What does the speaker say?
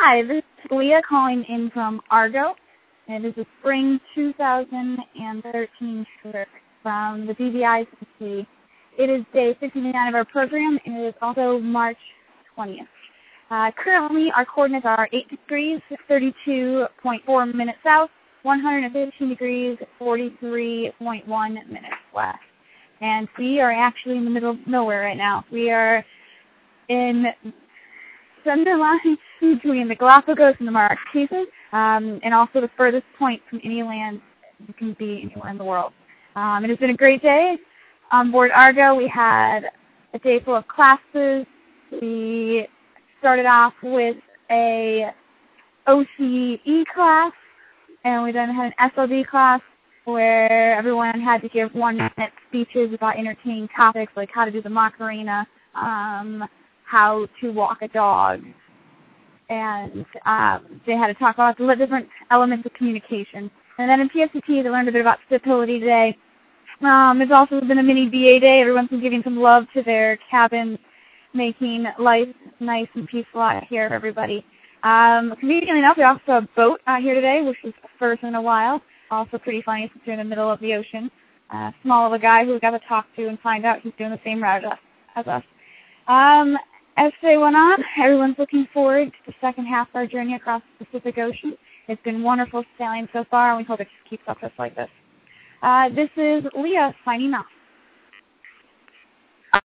Hi, this is Leah calling in from Argo. It is a spring 2013 trip from the DVICC. It is day 59 of our program, and it is also March 20th. Currently, our coordinates are 8 degrees, 32.4 minutes south, 115 degrees, 43.1 minutes west. And we are actually in the middle of nowhere right now. We are in center line between the Galapagos and the Marquesas, and also the furthest point from any land you can be anywhere in the world. It has been a great day. On board Argo, we had a day full of classes. We started off with a OCE class, and we then had an SLD class where everyone had to give 1-minute speeches about entertaining topics like how to do the Macarena, how to walk a dog, and they had to talk about the different elements of communication. And then in PSCT, they learned a bit about stability today. It's also been a mini BA day. Everyone's been giving some love to their cabins, making life nice and peaceful out here for everybody. Conveniently enough, we also saw a boat out here today, which was the first in a while. Also pretty funny since we're in the middle of the ocean. Small of a guy who we got to talk to and find out he's doing the same route as us. As today went on, everyone's looking forward to the second half of our journey across the Pacific Ocean. It's been wonderful sailing so far, and we hope it just keeps up just like this. This is Leah signing off.